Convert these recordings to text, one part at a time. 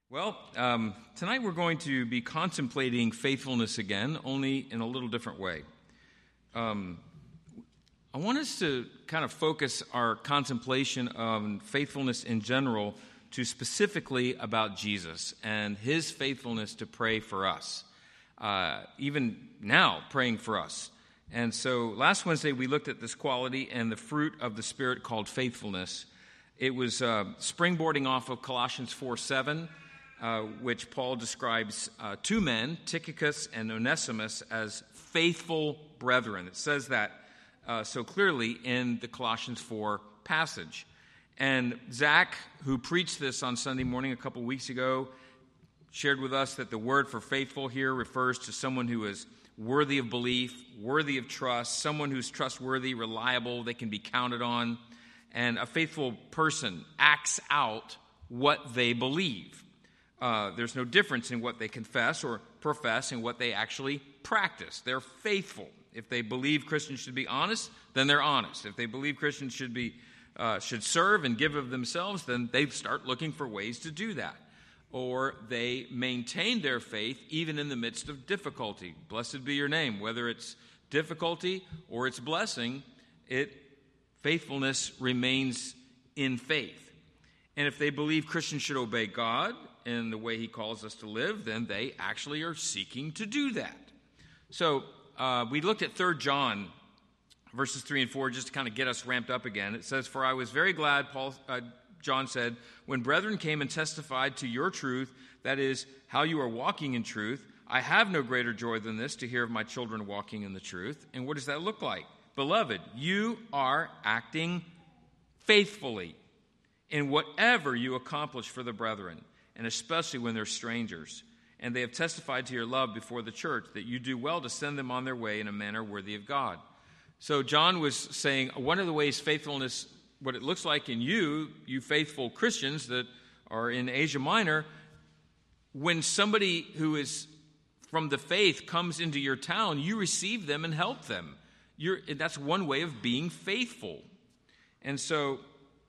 Well, tonight we're going to be contemplating faithfulness again, only in a little different way. I want us to kind of focus our contemplation on faithfulness in general to specifically about Jesus and his faithfulness to pray for us, even now praying for us. And so last Wednesday we looked at this quality and the fruit of the Spirit called faithfulness. It was springboarding off of Colossians 4:7, which Paul describes two men, Tychicus and Onesimus, as faithful brethren. It says that so clearly in the Colossians 4 passage. And Zach, who preached this on Sunday morning a couple weeks ago, shared with us that the word for faithful here refers to someone who is worthy of belief, worthy of trust, someone who's trustworthy, reliable, they can be counted on. And a faithful person acts out what they believe. There's no difference in what they confess or profess and what they actually practice. They're faithful. If they believe Christians should be honest, then they're honest. If they believe Christians should serve and give of themselves, then they start looking for ways to do that. Or they maintain their faith even in the midst of difficulty. Blessed be your name. Whether it's difficulty or it's blessing, faithfulness remains in faith. And if they believe Christians should obey God in the way he calls us to live, then they actually are seeking to do that. So we looked at 3 John, verses 3 and 4, just to kind of get us ramped up again. It says, "For I was very glad," John said, "when brethren came and testified to your truth, that is, how you are walking in truth. I have no greater joy than this, to hear of my children walking in the truth." And what does that look like? Beloved, you are acting faithfully in whatever you accomplish for the brethren, and especially when they're strangers. And they have testified to your love before the church, that you do well to send them on their way in a manner worthy of God. So John was saying one of the ways faithfulness, what it looks like in you faithful Christians that are in Asia Minor, when somebody who is from the faith comes into your town, you receive them and help them. That's one way of being faithful. And so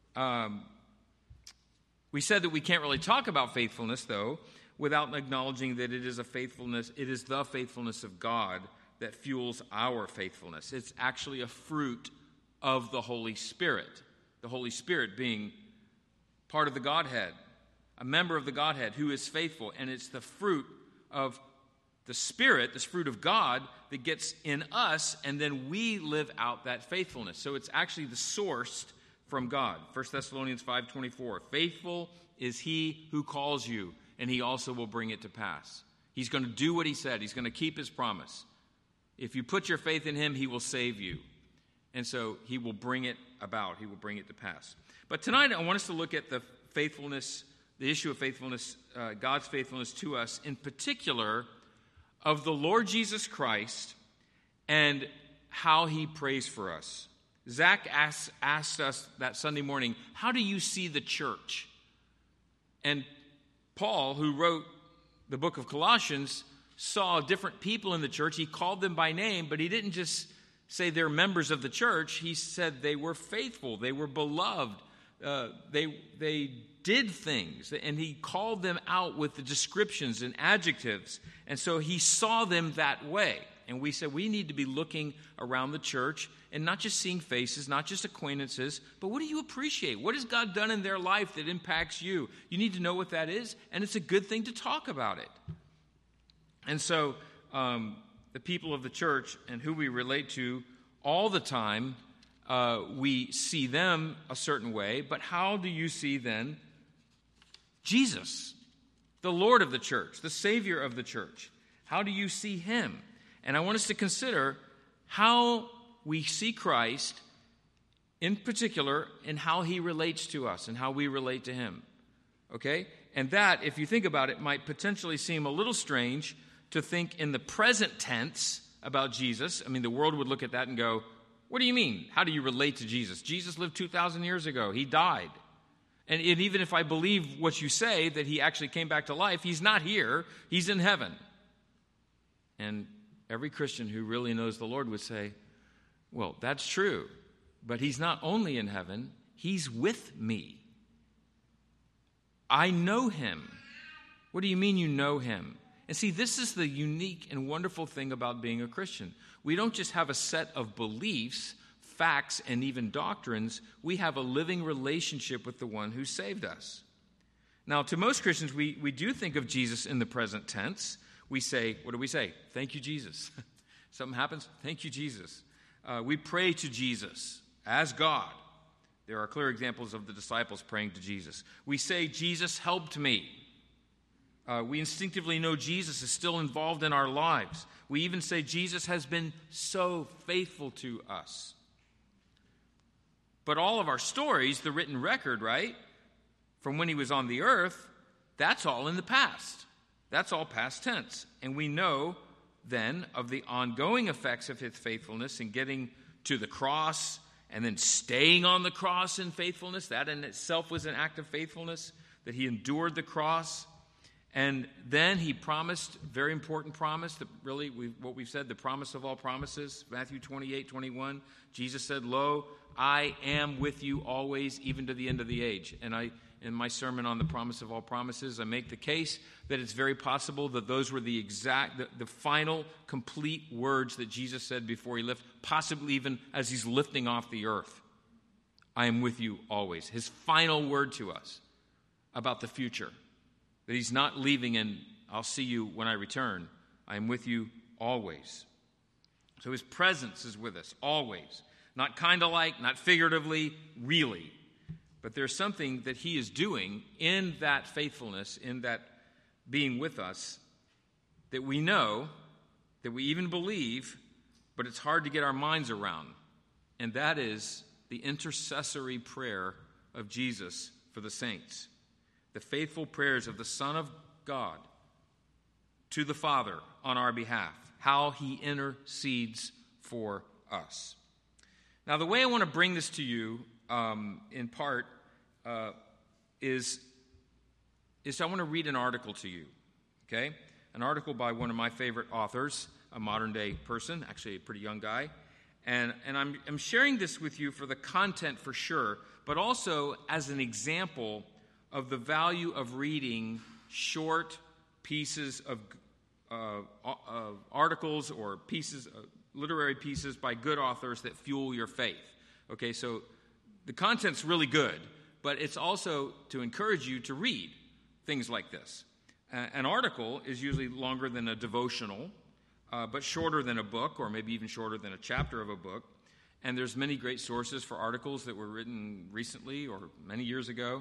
we said that we can't really talk about faithfulness, though, without acknowledging that it is the faithfulness of God that fuels our faithfulness. It's actually a fruit of the Holy Spirit. The Holy Spirit being part of the Godhead, a member of the Godhead who is faithful. And it's the fruit of the Spirit, this fruit of God, that gets in us, and then we live out that faithfulness. So it's actually the source from God. 1 Thessalonians 5:24, "Faithful is he who calls you, and he also will bring it to pass." He's going to do what he said. He's going to keep his promise. If you put your faith in him, he will save you. And so he will bring it about. He will bring it to pass. But tonight I want us to look at the faithfulness, the issue of faithfulness, God's faithfulness to us, in particular of the Lord Jesus Christ and how he prays for us. Zach asked us that Sunday morning, how do you see the church? And Paul, who wrote the book of Colossians, saw different people in the church. He called them by name, but he didn't just say they're members of the church. He said they were faithful, they were beloved, they did things, and he called them out with the descriptions and adjectives. And so he saw them that way. And we said we need to be looking around the church and not just seeing faces, not just acquaintances, but what do you appreciate? What has God done in their life that impacts you? You need to know what that is, and it's a good thing to talk about it. And so the people of the church and who we relate to all the time, we see them a certain way, but how do you see then Jesus, the Lord of the church, the Savior of the church? How do you see him? And I want us to consider how we see Christ, in particular, in how he relates to us and how we relate to him. Okay? And that, if you think about it, might potentially seem a little strange to think in the present tense about Jesus. I mean, the world would look at that and go, what do you mean? How do you relate to Jesus? Jesus lived 2,000 years ago. He died. And even if I believe what you say, that he actually came back to life, he's not here. He's in heaven. And every Christian who really knows the Lord would say, well, that's true, but he's not only in heaven, he's with me. I know him. What do you mean you know him? And see, this is the unique and wonderful thing about being a Christian. We don't just have a set of beliefs, facts, and even doctrines. We have a living relationship with the one who saved us. Now, to most Christians, we do think of Jesus in the present tense. We say, what do we say? Thank you, Jesus. Something happens? Thank you, Jesus. We pray to Jesus as God. There are clear examples of the disciples praying to Jesus. We say, Jesus helped me. We instinctively know Jesus is still involved in our lives. We even say Jesus has been so faithful to us. But all of our stories, the written record, right, from when he was on the earth, that's all in the past. That's all past tense. And we know then of the ongoing effects of his faithfulness in getting to the cross and then staying on the cross in faithfulness. That in itself was an act of faithfulness, that he endured the cross. And then he promised, very important promise, that really what we've said, the promise of all promises, Matthew 28:21. Jesus said, "Lo, I am with you always, even to the end of the age." And in my sermon on the promise of all promises, I make the case that it's very possible that those were the final, complete words that Jesus said before he left, possibly even as he's lifting off the earth. I am with you always. His final word to us about the future. That he's not leaving and I'll see you when I return. I am with you always. So his presence is with us always. Not kind of like, not figuratively, really. But there's something that he is doing in that faithfulness, in that being with us, that we know, that we even believe, but it's hard to get our minds around. And that is the intercessory prayer of Jesus for the saints. The faithful prayers of the Son of God to the Father on our behalf, how he intercedes for us. Now, the way I want to bring this to you, in part, is I want to read an article to you, okay? An article by one of my favorite authors, a modern-day person, actually a pretty young guy. And I'm sharing this with you for the content for sure, but also as an example of the value of reading short pieces of articles or pieces, literary pieces by good authors that fuel your faith. Okay, so the content's really good, but it's also to encourage you to read things like this. An article is usually longer than a devotional, but shorter than a book, or maybe even shorter than a chapter of a book. And there's many great sources for articles that were written recently or many years ago.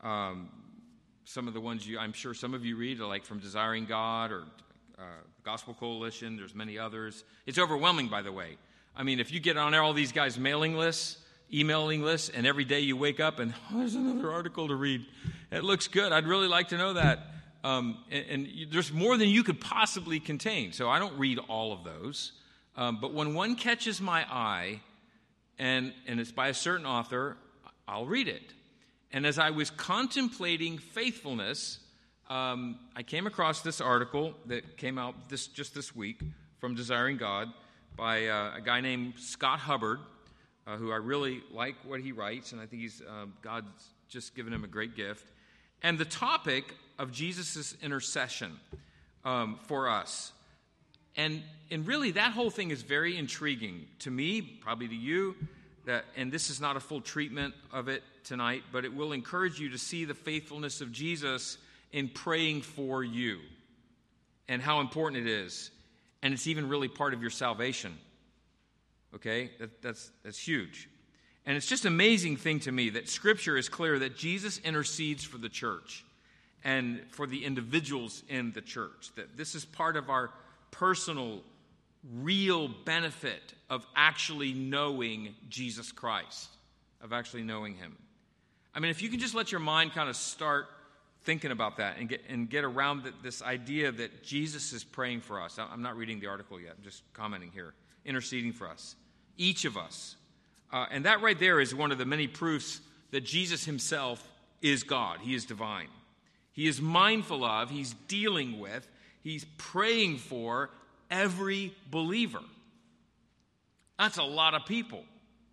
Some of the ones I'm sure some of you read are like from Desiring God or Gospel Coalition. There's many others. It's overwhelming, by the way. I mean, if you get on all these guys' mailing lists, emailing lists, and every day you wake up and there's another article to read. It looks good. I'd really like to know that. And there's more than you could possibly contain. So I don't read all of those. But when one catches my eye, and it's by a certain author, I'll read it. And as I was contemplating faithfulness, I came across this article that came out just this week from Desiring God by a guy named Scott Hubbard, who I really like what he writes, and I think God's just given him a great gift. And the topic of Jesus' intercession for us. And really, that whole thing is very intriguing to me, probably to you, and this is not a full treatment of it tonight, but it will encourage you to see the faithfulness of Jesus in praying for you and how important it is. And it's even really part of your salvation. Okay? That's huge. And it's just an amazing thing to me that Scripture is clear that Jesus intercedes for the church and for the individuals in the church. That this is part of our personal, real benefit of actually knowing Jesus Christ, of actually knowing him. I mean, if you can just let your mind kind of start thinking about that and get around this idea that Jesus is praying for us. I'm not reading the article yet. I'm just commenting here. Interceding for us. Each of us. And that right there is one of the many proofs that Jesus himself is God. He is divine. He is mindful of, he's dealing with, he's praying for every believer. That's a lot of people.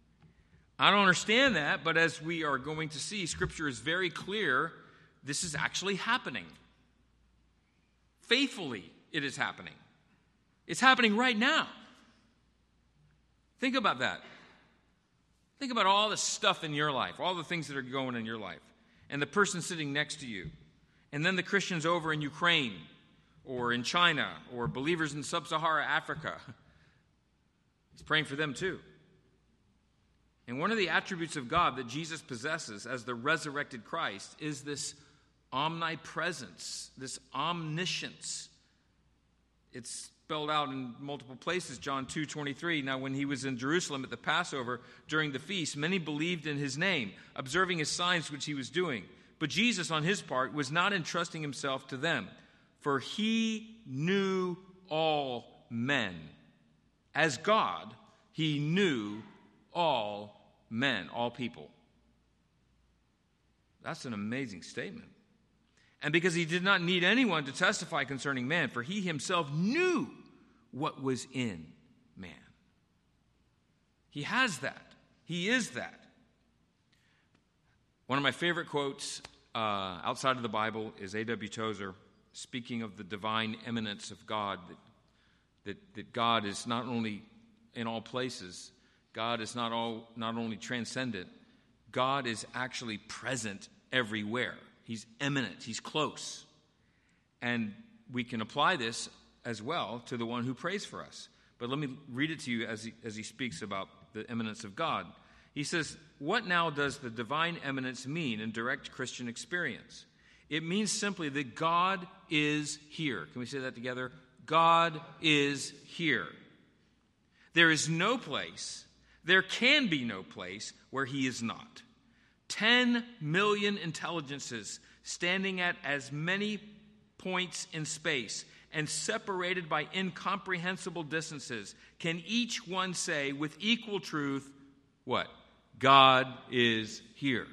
I don't understand that, but as we are going to see, Scripture is very clear, this is actually happening. Faithfully, it is happening. It's happening right now. Think about that. Think about all the stuff in your life, all the things that are going in your life, and the person sitting next to you, and then the Christians over in Ukraine or in China or believers in sub-Saharan Africa. He's praying for them too. And one of the attributes of God that Jesus possesses as the resurrected Christ is this omnipresence, this omniscience. It's spelled out in multiple places. John 2:23. Now, when he was in Jerusalem at the Passover during the feast, many believed in his name, observing his signs which he was doing. But Jesus, on his part, was not entrusting himself to them, for he knew all men. As God, he knew all men, all people. That's an amazing statement. And because he did not need anyone to testify concerning man, for he himself knew what was in man. He has that. He is that. One of my favorite quotes outside of the Bible is A.W. Tozer speaking of the divine eminence of God, that God is not only in all places, God is not only transcendent, God is actually present everywhere. He's eminent. He's close. And we can apply this as well to the one who prays for us. But let me read it to you as he speaks about the eminence of God. He says, what now does the divine eminence mean in direct Christian experience? It means simply that God is here. Can we say that together? God is here. There is no place, there can be no place where he is not. 10 million intelligences standing at as many points in space and separated by incomprehensible distances can each one say with equal truth, what? God is here.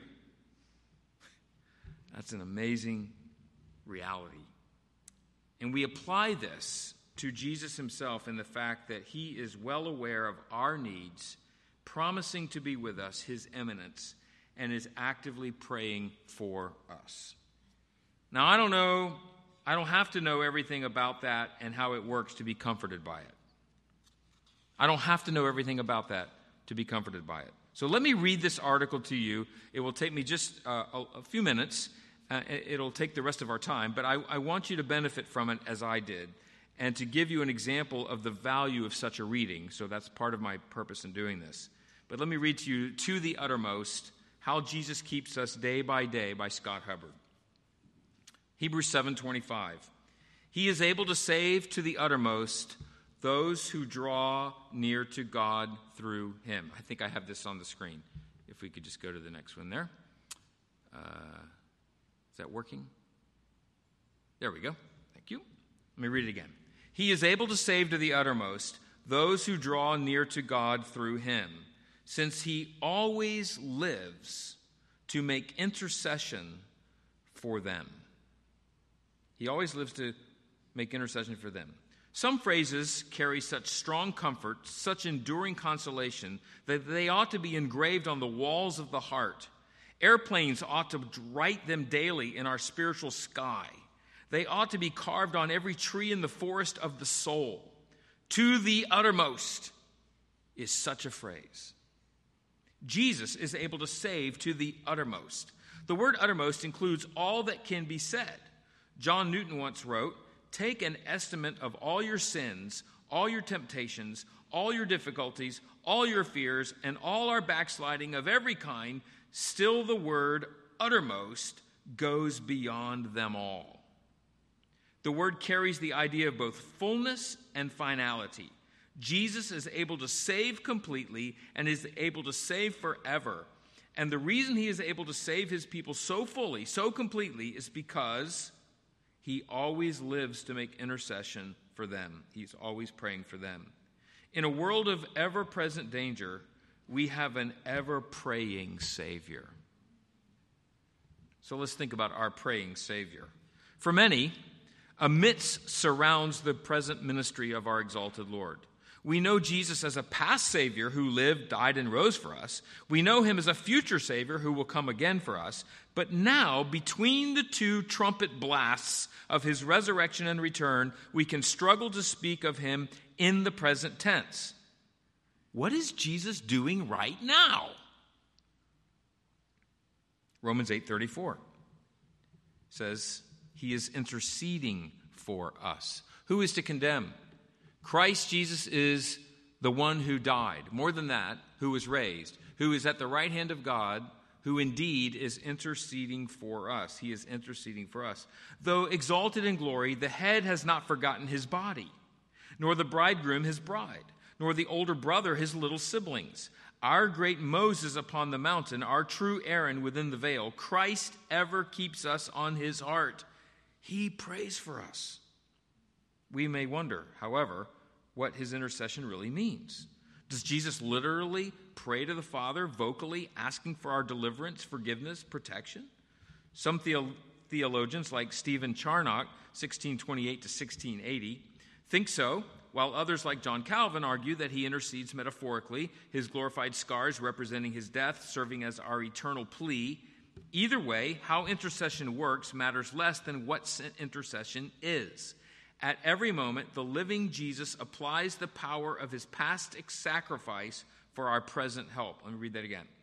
That's an amazing reality. And we apply this to Jesus himself in the fact that he is well aware of our needs, promising to be with us, his eminence, and is actively praying for us. Now, I don't have to know everything about that and how it works to be comforted by it. I don't have to know everything about that to be comforted by it. So let me read this article to you. It will take me just a few minutes. It'll take the rest of our time, but I want you to benefit from it as I did and to give you an example of the value of such a reading. So that's part of my purpose in doing this. But let me read to you, To the Uttermost, How Jesus Keeps Us Day by Day by Scott Hubbard. Hebrews 7:25. He is able to save to the uttermost those who draw near to God through him. I think I have this on the screen. If we could just go to the next one there. Is that working? There we go. Thank you. Let me read it again. He is able to save to the uttermost those who draw near to God through him, since he always lives to make intercession for them. He always lives to make intercession for them. Some phrases carry such strong comfort, such enduring consolation, that they ought to be engraved on the walls of the heart. Airplanes ought to write them daily in our spiritual sky. They ought to be carved on every tree in the forest of the soul. To the uttermost is such a phrase. Jesus is able to save to the uttermost. The word uttermost includes all that can be said. John Newton once wrote, "Take an estimate of all your sins, all your temptations, all your difficulties, all your fears, and all our backsliding of every kind, still the word uttermost goes beyond them all." The word carries the idea of both fullness and finality. Jesus is able to save completely and is able to save forever. And the reason he is able to save his people so fully, so completely, is because he always lives to make intercession for them. He's always praying for them. In a world of ever-present danger, we have an ever-praying Savior. So let's think about our praying Savior. For many, a midst surrounds the present ministry of our exalted Lord. We know Jesus as a past Savior who lived, died, and rose for us. We know him as a future Savior who will come again for us. But now, between the two trumpet blasts of his resurrection and return, we can struggle to speak of him in the present tense. What is Jesus doing right now? Romans 8:34 says he is interceding for us. Who is to condemn? Christ Jesus is the one who died. More than that, who was raised, who is at the right hand of God, who indeed is interceding for us. He is interceding for us. Though exalted in glory, the head has not forgotten his body, nor the bridegroom his bride, nor the older brother his little siblings. Our great Moses upon the mountain, our true Aaron within the veil, Christ ever keeps us on his heart. He prays for us. We may wonder, however, what his intercession really means. Does Jesus literally pray to the Father, vocally asking for our deliverance, forgiveness, protection? Some theologians, like Stephen Charnock, 1628 to 1680, think so, while others, like John Calvin, argue that he intercedes metaphorically, his glorified scars representing his death, serving as our eternal plea. Either way, how intercession works matters less than what intercession is. At every moment, the living Jesus applies the power of his past sacrifice for our present help. Let me read that again.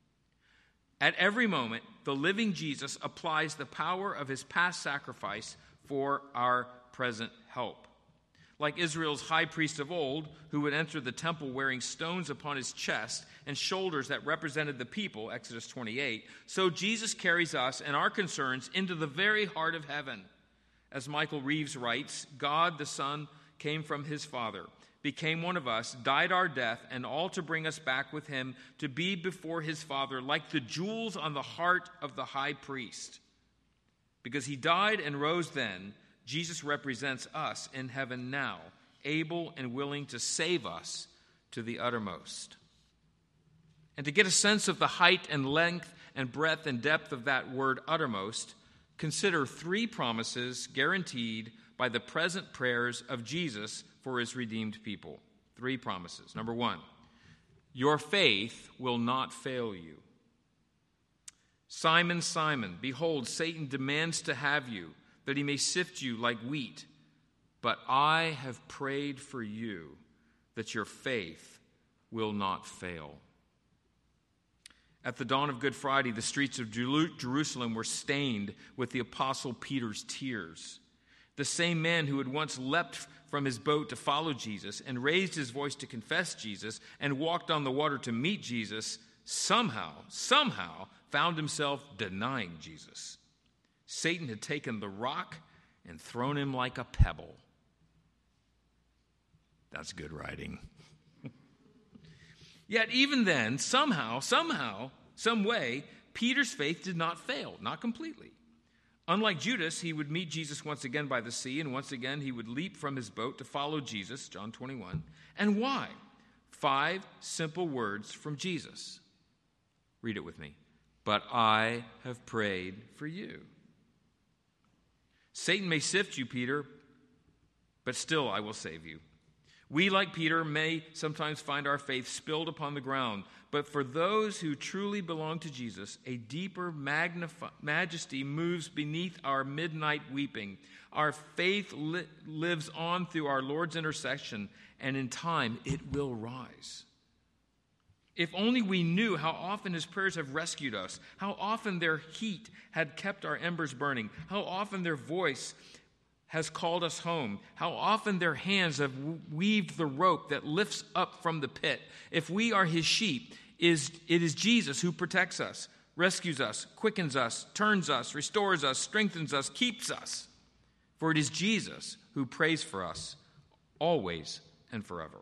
At every moment, the living Jesus applies the power of his past sacrifice for our present help. Like Israel's high priest of old, who would enter the temple wearing stones upon his chest and shoulders that represented the people, Exodus 28, so Jesus carries us and our concerns into the very heart of heaven. As Michael Reeves writes, God the Son came from his Father, became one of us, died our death, and all to bring us back with him to be before his Father like the jewels on the heart of the high priest. Because he died and rose then, Jesus represents us in heaven now, able and willing to save us to the uttermost. And to get a sense of the height and length and breadth and depth of that word uttermost, consider three promises guaranteed by the present prayers of Jesus for his redeemed people. Three promises. Number one, your faith will not fail you. Simon, Simon, behold, Satan demands to have you, that he may sift you like wheat. But I have prayed for you, that your faith will not fail. At the dawn of Good Friday, the streets of Jerusalem were stained with the Apostle Peter's tears. The same man who had once leapt from his boat to follow Jesus and raised his voice to confess Jesus and walked on the water to meet Jesus, somehow found himself denying Jesus. Satan had taken the rock and thrown him like a pebble. That's good writing. Yet even then, somehow, some way, Peter's faith did not fail, not completely. Unlike Judas, he would meet Jesus once again by the sea, and once again he would leap from his boat to follow Jesus, John 21. And why? 5 simple words from Jesus. Read it with me. But I have prayed for you. Satan may sift you, Peter, but still I will save you. We, like Peter, may sometimes find our faith spilled upon the ground, but for those who truly belong to Jesus, a deeper majesty moves beneath our midnight weeping. Our faith lives on through our Lord's intercession, and in time it will rise. If only we knew how often his prayers have rescued us, how often their heat had kept our embers burning, how often their voice has called us home, how often their hands have weaved the rope that lifts up from the pit. If we are his sheep, it is Jesus who protects us, rescues us, quickens us, turns us, restores us, strengthens us, keeps us. For it is Jesus who prays for us always and forever.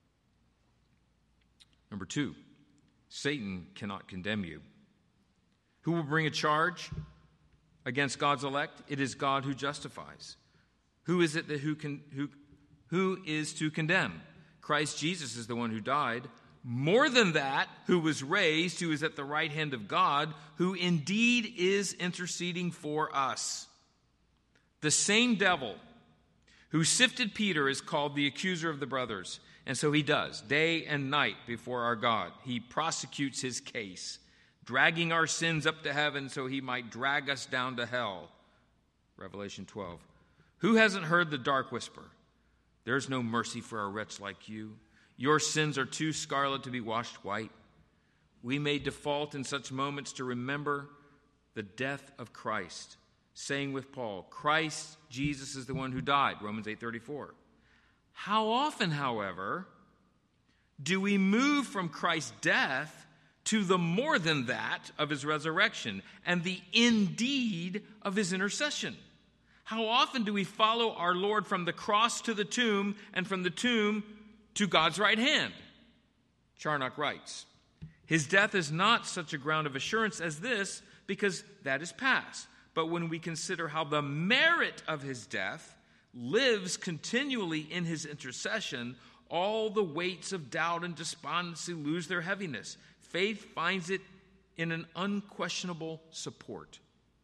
Number 2, Satan cannot condemn you. Who will bring a charge against God's elect? It is God who justifies. Who is it that who is to condemn? Christ Jesus is the one who died. More than that, who was raised, who is at the right hand of God, who indeed is interceding for us. The same devil who sifted Peter is called the accuser of the brothers. And so he does, day and night before our God. He prosecutes his case, dragging our sins up to heaven so he might drag us down to hell. Revelation 12. Who hasn't heard the dark whisper? There's no mercy for a wretch like you. Your sins are too scarlet to be washed white. We may default in such moments to remember the death of Christ, saying with Paul, Christ Jesus is the one who died, Romans 8:34. How often, however, do we move from Christ's death to the more than that of his resurrection and the indeed of his intercession? How often do we follow our Lord from the cross to the tomb and from the tomb to God's right hand? Charnock writes, his death is not such a ground of assurance as this, because that is past. But when we consider how the merit of his death lives continually in his intercession, all the weights of doubt and despondency lose their heaviness. Faith finds it in an unquestionable support.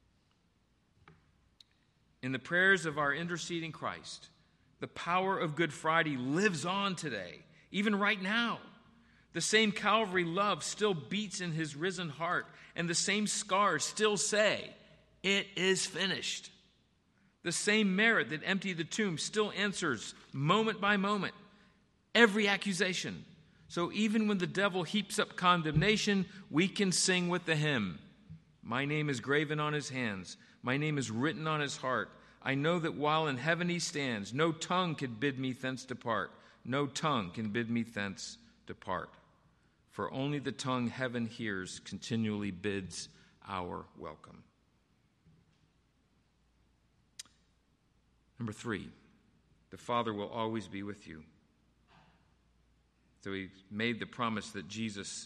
In the prayers of our interceding Christ, the power of Good Friday lives on today, even right now. The same Calvary love still beats in his risen heart, and the same scars still say, it is finished. The same merit that emptied the tomb still answers, moment by moment, every accusation. So even when the devil heaps up condemnation, we can sing with the hymn, my name is graven on his hands, my name is written on his heart. I know that while in heaven he stands, no tongue can bid me thence depart. No tongue can bid me thence depart. For only the tongue heaven hears continually bids our welcome. Number 3, the Father will always be with you. So he made the promise that Jesus'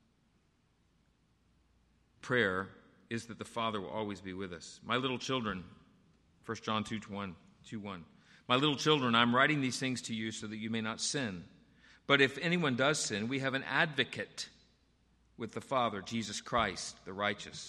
prayer is that the Father will always be with us. My little children, 1 John 2:1. My little children, I'm writing these things to you so that you may not sin. But if anyone does sin, we have an advocate with the Father, Jesus Christ, the righteous.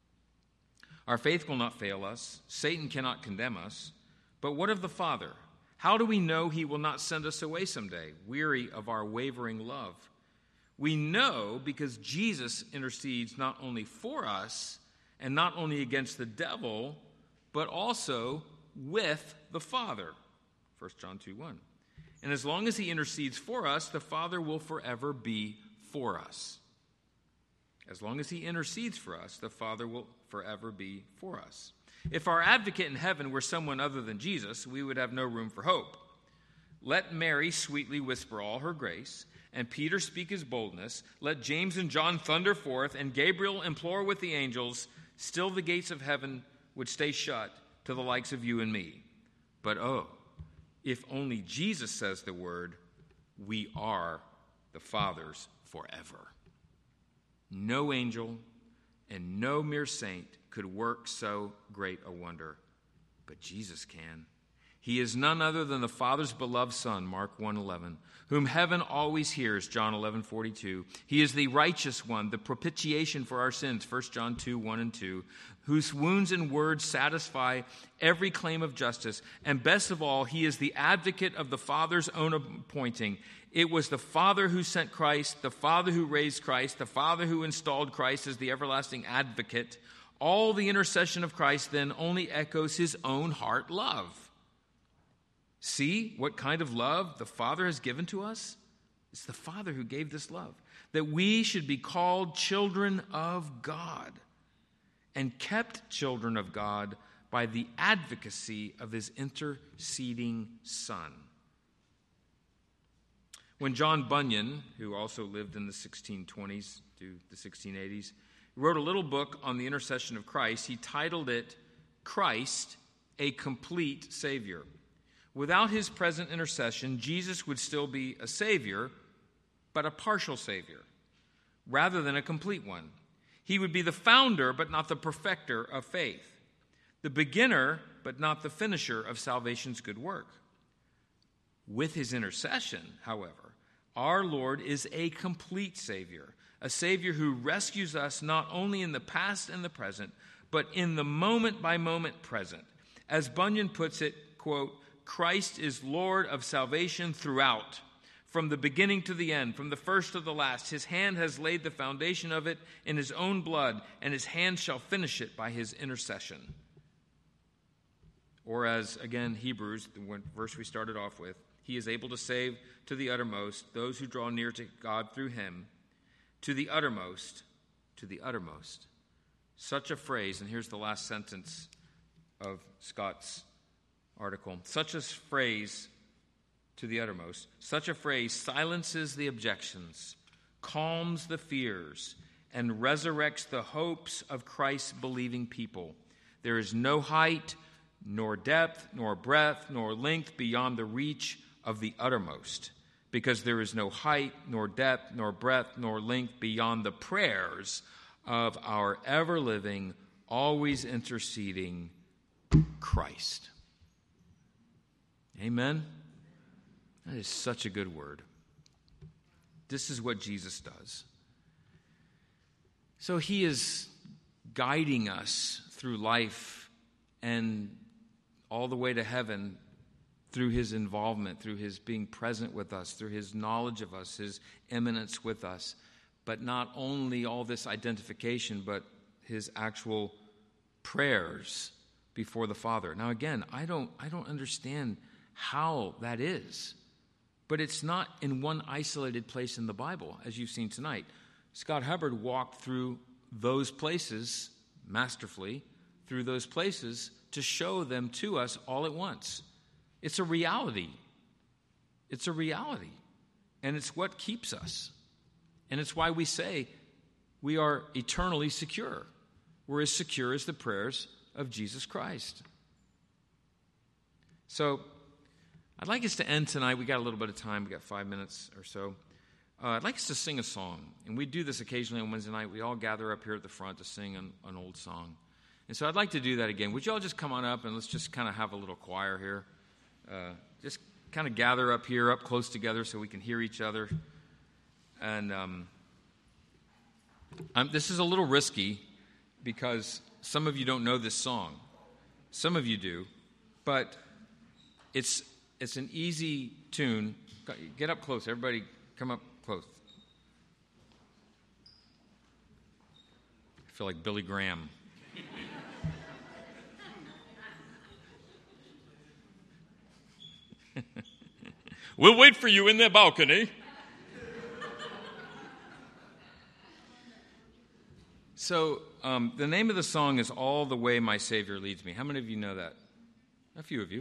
Our faith will not fail us. Satan cannot condemn us. But what of the Father? How do we know he will not send us away someday, weary of our wavering love? We know because Jesus intercedes not only for us and not only against the devil, but also with the Father. 1 John 2:1. And as long as he intercedes for us, the Father will forever be for us. As long as he intercedes for us, the Father will forever be for us. If our advocate in heaven were someone other than Jesus, we would have no room for hope. Let Mary sweetly whisper all her grace, and Peter speak his boldness. Let James and John thunder forth, and Gabriel implore with the angels. Still the gates of heaven would stay shut to the likes of you and me. But if only Jesus says the word, we are the Father's forever. No angel and no mere saint could work so great a wonder, but Jesus can. He is none other than the Father's beloved Son, Mark 1:11, whom heaven always hears, John 11:42. He is the righteous one, the propitiation for our sins, 1 John 2:1 and 2, whose wounds and words satisfy every claim of justice. And best of all, he is the advocate of the Father's own appointing. It was the Father who sent Christ, the Father who raised Christ, the Father who installed Christ as the everlasting advocate. All the intercession of Christ then only echoes his own heart love. See what kind of love the Father has given to us? It's the Father who gave this love, that we should be called children of God and kept children of God by the advocacy of his interceding Son. When John Bunyan, who also lived in the 1620s to the 1680s, wrote a little book on the intercession of Christ, he titled it, Christ, a Complete Savior. Without his present intercession, Jesus would still be a Savior, but a partial Savior, rather than a complete one. He would be the founder, but not the perfecter of faith, the beginner, but not the finisher of salvation's good work. With his intercession, however, our Lord is a complete Savior, a Savior who rescues us not only in the past and the present, but in the moment-by-moment present. As Bunyan puts it, quote, Christ is Lord of salvation throughout, from the beginning to the end, from the first to the last. His hand has laid the foundation of it in his own blood, and his hand shall finish it by his intercession. Or as, again, Hebrews, the verse we started off with, he is able to save to the uttermost those who draw near to God through him, to the uttermost, to the uttermost. Such a phrase, and here's the last sentence of Scott's article. Such a phrase, to the uttermost, such a phrase silences the objections, calms the fears, and resurrects the hopes of Christ's believing people. There is no height, nor depth, nor breadth, nor length beyond the reach of the uttermost, because there is no height, nor depth, nor breadth, nor length beyond the prayers of our ever-living, always interceding Christ. Amen? That is such a good word. This is what Jesus does. So he is guiding us through life and all the way to heaven through his involvement, through his being present with us, through his knowledge of us, his immanence with us. But not only all this identification, but his actual prayers before the Father. Now again, I don't understand how that is. But it's not in one isolated place in the Bible, as you've seen tonight. Scott Hubbard walked through those places, masterfully, through those places to show them to us all at once. It's a reality. It's a reality. And it's what keeps us. And it's why we say we are eternally secure. We're as secure as the prayers of Jesus Christ. So, I'd like us to end tonight. We got a little bit of time. We got 5 minutes or so. I'd like us to sing a song. And we do this occasionally on Wednesday night. We all gather up here at the front to sing an old song. And so I'd like to do that again. Would you all just come on up and let's just kind of have a little choir here. Just kind of gather up here, up close together so we can hear each other. And this is a little risky because some of you don't know this song. Some of you do. But it's an easy tune. Get up close. Everybody come up close. I feel like Billy Graham. We'll wait for you in the balcony. So the name of the song is All the Way My Savior Leads Me. How many of you know that? A few of you.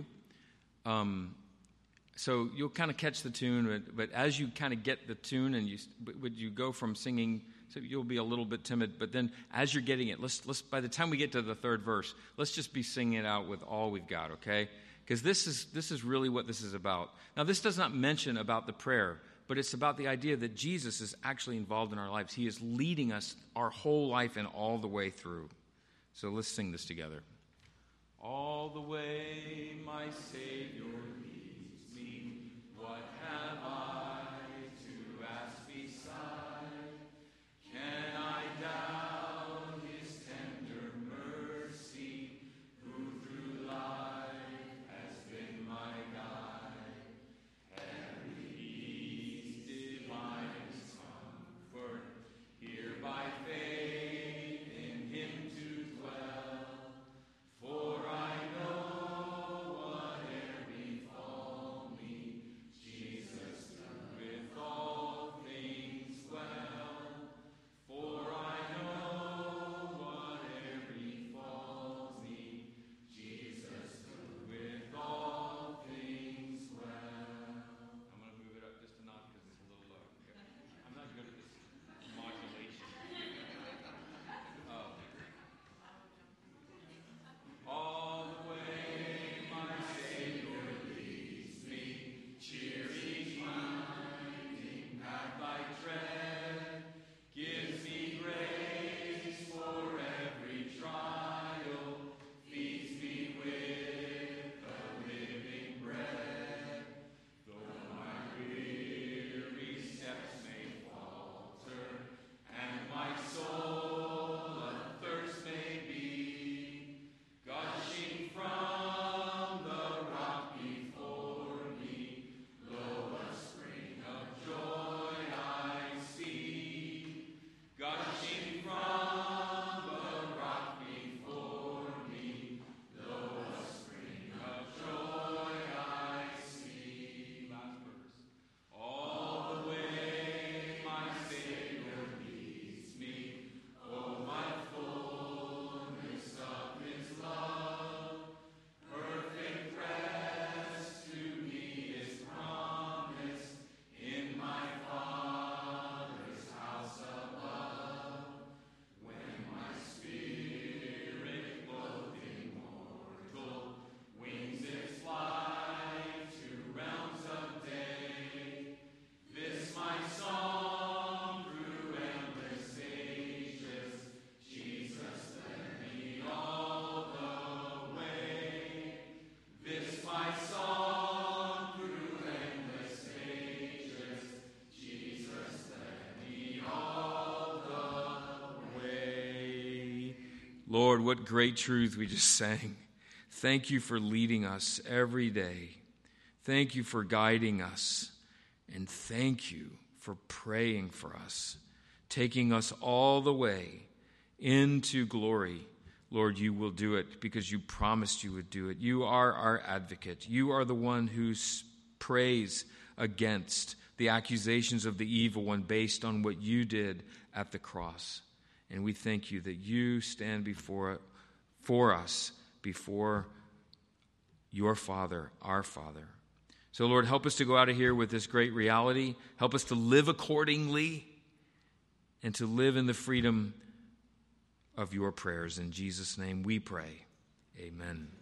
So you'll kind of catch the tune, but as you kind of get the tune and you go from singing, so you'll be a little bit timid, but then as you're getting it, let's by the time we get to the third verse, let's just be singing it out with all we've got, okay? Because this is really what this is about. Now, this does not mention about the prayer, but it's about the idea that Jesus is actually involved in our lives. He is leading us our whole life and all the way through. So let's sing this together. All the way my Savior leads me, what have I to ask beside? Can I doubt his tender mercy, who through life has been my guide? Every peace, divine comfort, here by faith in him to dwell. For I know whatever what great truth we just sang. Thank you for leading us every day. Thank you for guiding us. And thank you for praying for us, taking us all the way into glory. Lord, you will do it because you promised you would do it. You are our advocate. You are the one who prays against the accusations of the evil one based on what you did at the cross. And we thank you that you stand for us before your Father, our Father. So, Lord, help us to go out of here with this great reality. Help us to live accordingly and to live in the freedom of your prayers. In Jesus' name we pray. Amen.